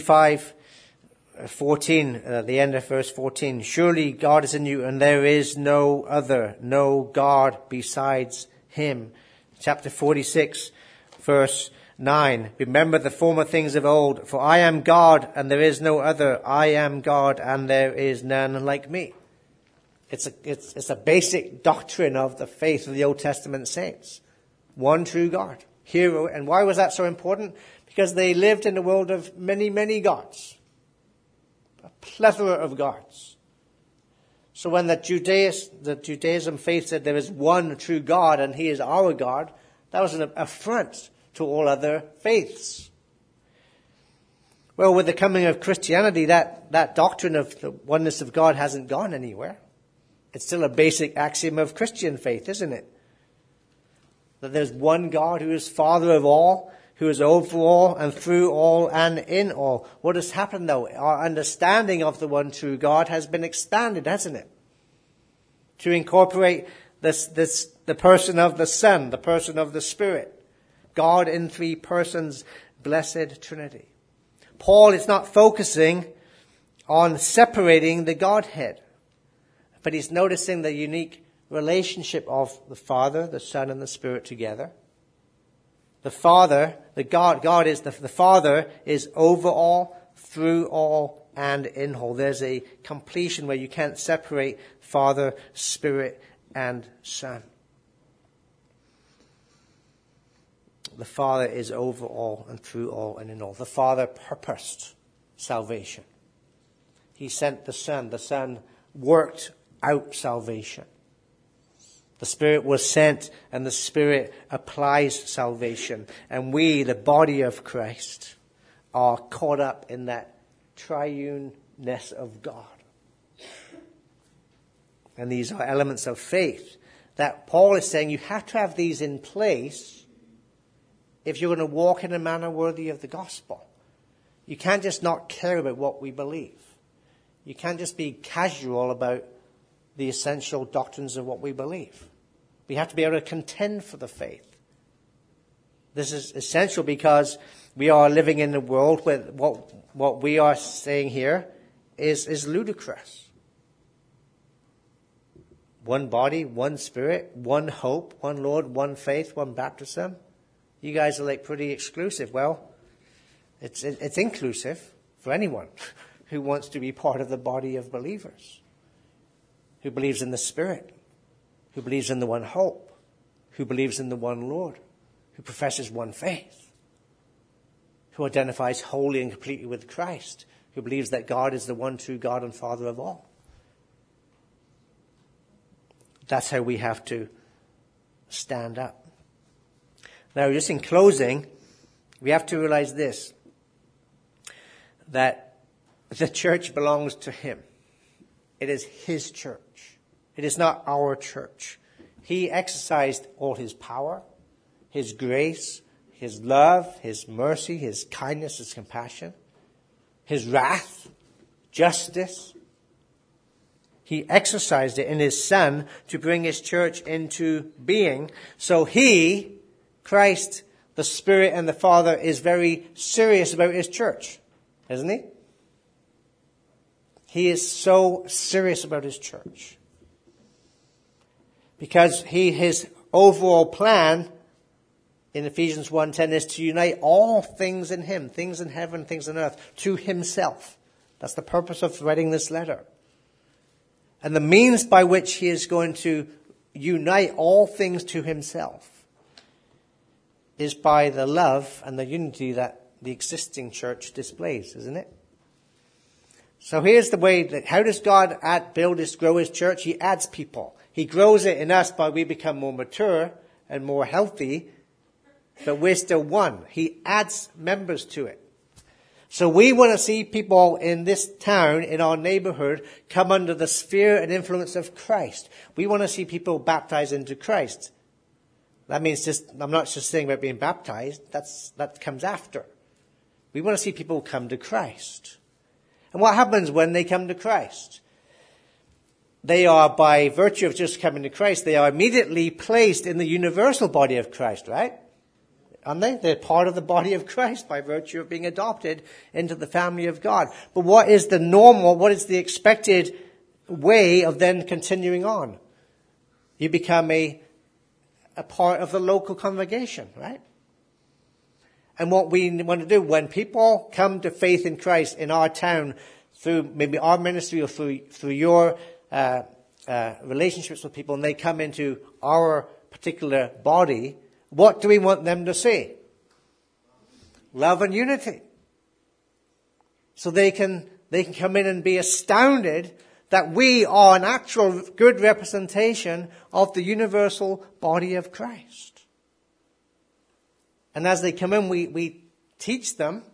45:14, the end of verse 14. Surely God is in you, and there is no other, no God besides him. Chapter 46, verse 9. Remember the former things of old, for I am God, and there is no other. I am God, and there is none like me. It's a basic doctrine of the faith of the Old Testament saints. One true God. Hero. And why was that so important? Because they lived in a world of many, many gods. A plethora of gods. So when the Judaism faith said there is one true God and he is our God, that was an affront to all other faiths. Well, with the coming of Christianity, that doctrine of the oneness of God hasn't gone anywhere. It's still a basic axiom of Christian faith, isn't it? That there's one God who is Father of all, who is over all and through all and in all. What has happened though? Our understanding of the one true God has been expanded, hasn't it? To incorporate the person of the Son, the person of the Spirit. God in three persons, blessed Trinity. Paul is not focusing on separating the Godhead, but he's noticing the unique relationship of the Father, the Son, and the Spirit together. The Father, God is the Father is over all, through all, and in all. There's a completion where you can't separate Father, Spirit, and Son. The Father is over all and through all and in all. The Father purposed salvation. He sent the Son. The Son worked out salvation. The Spirit was sent and the Spirit applies salvation. And we, the body of Christ, are caught up in that triuneness of God. And these are elements of faith that Paul is saying you have to have these in place if you're going to walk in a manner worthy of the gospel. You can't just not care about what we believe. You can't just be casual about the essential doctrines of what we believe. We have to be able to contend for the faith. This is essential because we are living in a world where what we are saying here is ludicrous. One body, one Spirit, one hope, one Lord, one faith, one baptism. You guys are like pretty exclusive. Well, it's inclusive for anyone who wants to be part of the body of believers, who believes in the Spirit, who believes in the one hope, who believes in the one Lord, who professes one faith, who identifies wholly and completely with Christ, who believes that God is the one true God and Father of all. That's how we have to stand up. Now, just in closing, we have to realize this, that the church belongs to Him. It is His church. It is not our church. He exercised all His power, His grace, His love, His mercy, His kindness, His compassion, His wrath, justice. He exercised it in His Son to bring His church into being. So He, Christ, the Spirit and the Father, is very serious about His church, isn't He? He is so serious about His church. Because His overall plan in Ephesians 1:10 is to unite all things in Him, things in heaven, things on earth, to Himself. That's the purpose of writing this letter. And the means by which He is going to unite all things to Himself is by the love and the unity that the existing church displays, isn't it? So here's the way that, how does God grow His church? He adds people. He grows it in us by we become more mature and more healthy, but we're still one. He adds members to it. So we want to see people in this town, in our neighborhood, come under the sphere and influence of Christ. We want to see people baptized into Christ. That means I'm not just saying about being baptized. That comes after. We want to see people come to Christ. And what happens when they come to Christ? They are, by virtue of just coming to Christ, they are immediately placed in the universal body of Christ, right? Aren't they? They're part of the body of Christ by virtue of being adopted into the family of God. But what is the normal, what is the expected way of then continuing on? You become a part of the local congregation, right? And what we want to do when people come to faith in Christ in our town through maybe our ministry or through your relationships with people, and they come into our particular body, what do we want them to see? Love and unity. So they can come in and be astounded that we are an actual good representation of the universal body of Christ. And as they come in, we teach them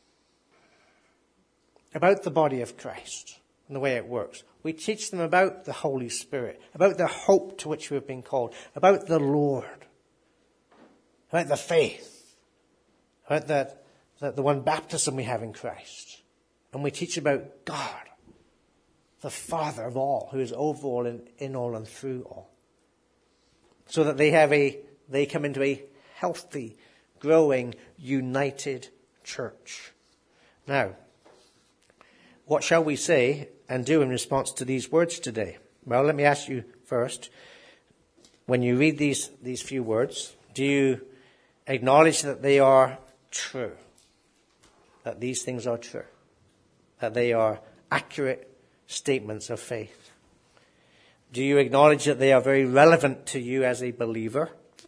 about the body of Christ and the way it works. We teach them about the Holy Spirit, about the hope to which we've been called, about the Lord, about the faith, about the one baptism we have in Christ. And we teach about God, the Father of all, who is over all and in all and through all. So that they come into a healthy, growing, united church. Now, what shall we say and do in response to these words today? Well, let me ask you first, when you read these few words, do you acknowledge that they are true? That these things are true? That they are accurate statements of faith? Do you acknowledge that they are very relevant to you as a believer?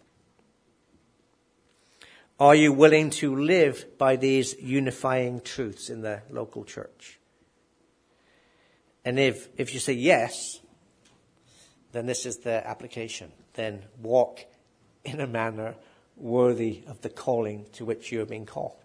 Are you willing to live by these unifying truths in the local church? And if you say yes, then this is the application. Then walk in a manner worthy of the calling to which you have been called.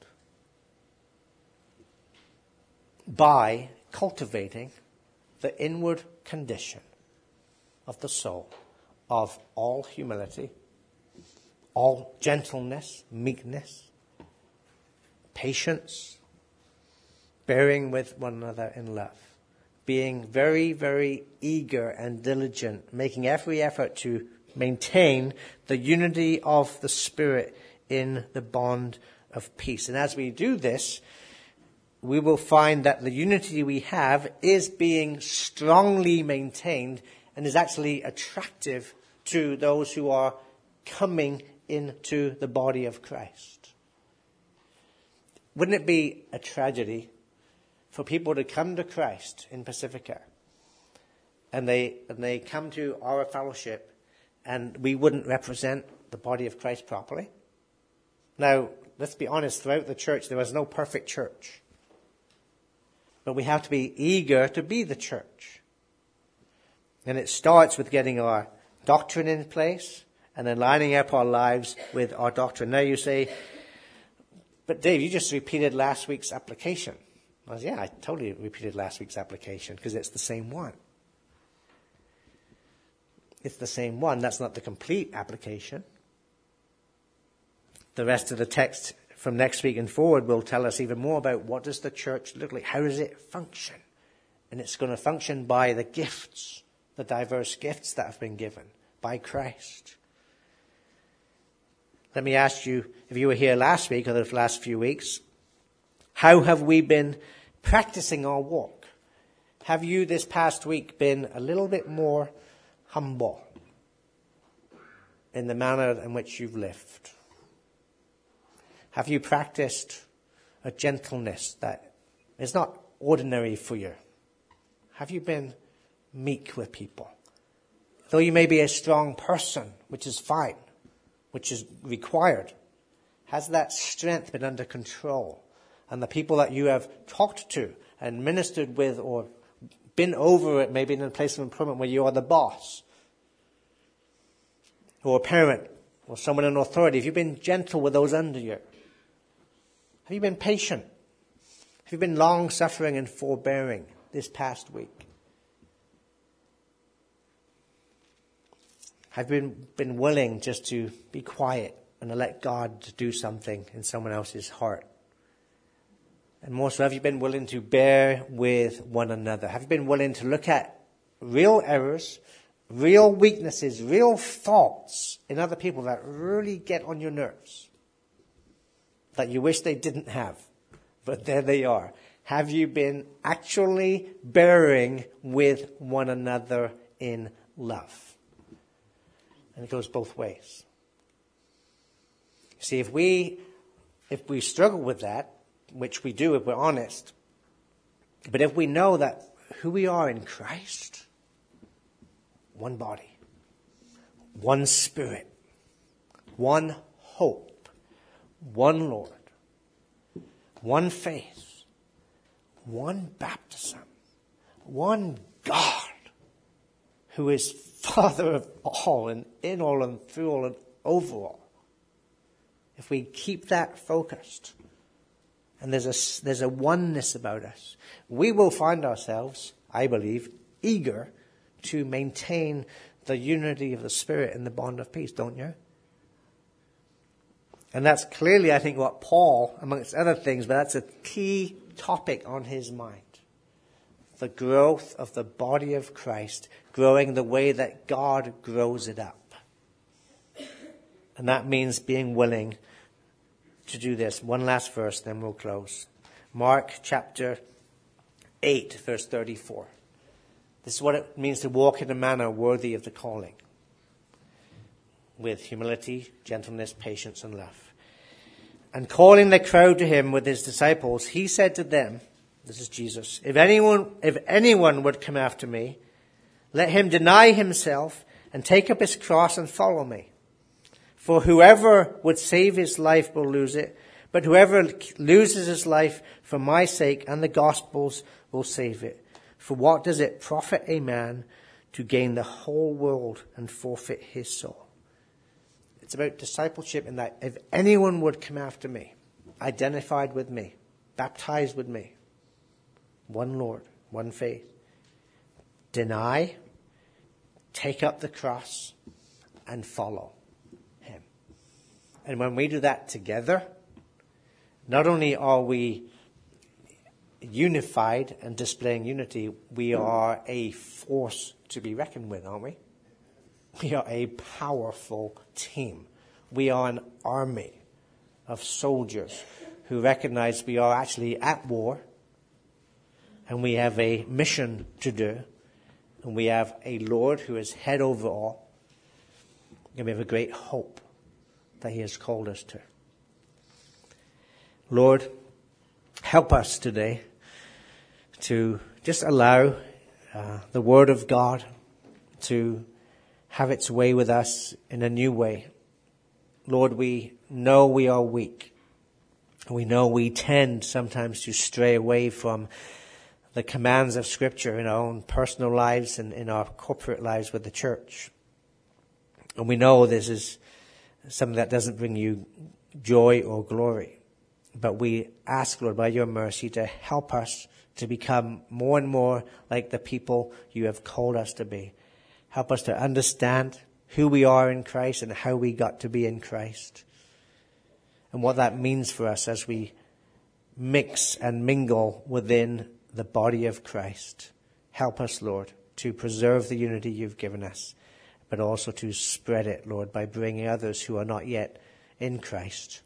By cultivating the inward condition of the soul of all humility, all gentleness, meekness, patience, bearing with one another in love, being very, very eager and diligent, making every effort to maintain the unity of the Spirit in the bond of peace. And as we do this, we will find that the unity we have is being strongly maintained and is actually attractive to those who are coming into the body of Christ. Wouldn't it be a tragedy for people to come to Christ in Pacifica and they come to our fellowship and we wouldn't represent the body of Christ properly? Now, let's be honest, throughout the church there is no perfect church. But we have to be eager to be the church. And it starts with getting our doctrine in place and then lining up our lives with our doctrine. Now you say, but Dave, you just repeated last week's application. I was, yeah, I totally repeated last week's application because it's the same one. It's the same one. That's not the complete application. The rest of the text from next week and forward will tell us even more about what does the church look like. How does it function? And it's going to function by the gifts, the diverse gifts that have been given by Christ. Let me ask you, if you were here last week or the last few weeks, how have we been practicing our walk? Have you this past week been a little bit more humble in the manner in which you've lived? Have you practiced a gentleness that is not ordinary for you? Have you been meek with people? Though you may be a strong person, which is fine, which is required, has that strength been under control? And the people that you have talked to and ministered with or been over it, maybe in a place of employment where you are the boss, or a parent, or someone in authority, have you been gentle with those under you? Have you been patient? Have you been long-suffering and forbearing this past week? Have you been willing just to be quiet and to let God do something in someone else's heart? And more so, have you been willing to bear with one another? Have you been willing to look at real errors, real weaknesses, real faults in other people that really get on your nerves? That you wish they didn't have, but there they are. Have you been actually bearing with one another in love? And it goes both ways. See, if we struggle with that, which we do if we're honest, but if we know that who we are in Christ, one body, one Spirit, one hope, one Lord, one faith, one baptism, one God, who is Father of all and in all and through all and over all. If we keep that focused, and there's a oneness about us, we will find ourselves, I believe, eager to maintain the unity of the Spirit in the bond of peace, don't you? And that's clearly, I think, what Paul, amongst other things, but that's a key topic on his mind. The growth of the body of Christ, growing the way that God grows it up. And that means being willing to do this. One last verse, then we'll close. Mark chapter 8, verse 34. This is what it means to walk in a manner worthy of the calling, with humility, gentleness, patience, and love. And calling the crowd to him with his disciples, he said to them, this is Jesus, if anyone would come after me, let him deny himself and take up his cross and follow me. For whoever would save his life will lose it, but whoever loses his life for my sake and the gospel's will save it. For what does it profit a man to gain the whole world and forfeit his soul. It's about discipleship in that if anyone would come after me, identified with me, baptized with me, one Lord, one faith, deny, take up the cross, and follow him. And when we do that together, not only are we unified and displaying unity, we are a force to be reckoned with, aren't we? We are a powerful team. We are an army of soldiers who recognize we are actually at war, and we have a mission to do, and we have a Lord who is head over all, and we have a great hope that he has called us to. Lord, help us today to just allow the Word of God to have its way with us in a new way. Lord, we know we are weak. We know we tend sometimes to stray away from the commands of Scripture in our own personal lives and in our corporate lives with the church. And we know this is something that doesn't bring you joy or glory. But we ask, Lord, by your mercy to help us to become more and more like the people you have called us to be. Help us to understand who we are in Christ and how we got to be in Christ. And what that means for us as we mix and mingle within the body of Christ. Help us, Lord, to preserve the unity you've given us, but also to spread it, Lord, by bringing others who are not yet in Christ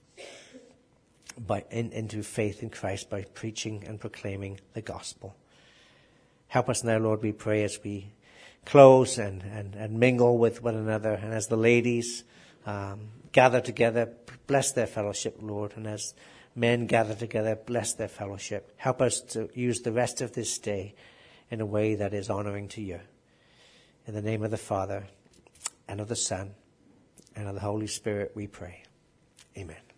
into faith in Christ by preaching and proclaiming the gospel. Help us now, Lord, we pray, as we close and mingle with one another, and as the ladies gather together, bless their fellowship, Lord, and as men gather together, bless their fellowship. Help us to use the rest of this day in a way that is honoring to you. In the name of the Father, and of the Son, and of the Holy Spirit we pray. Amen.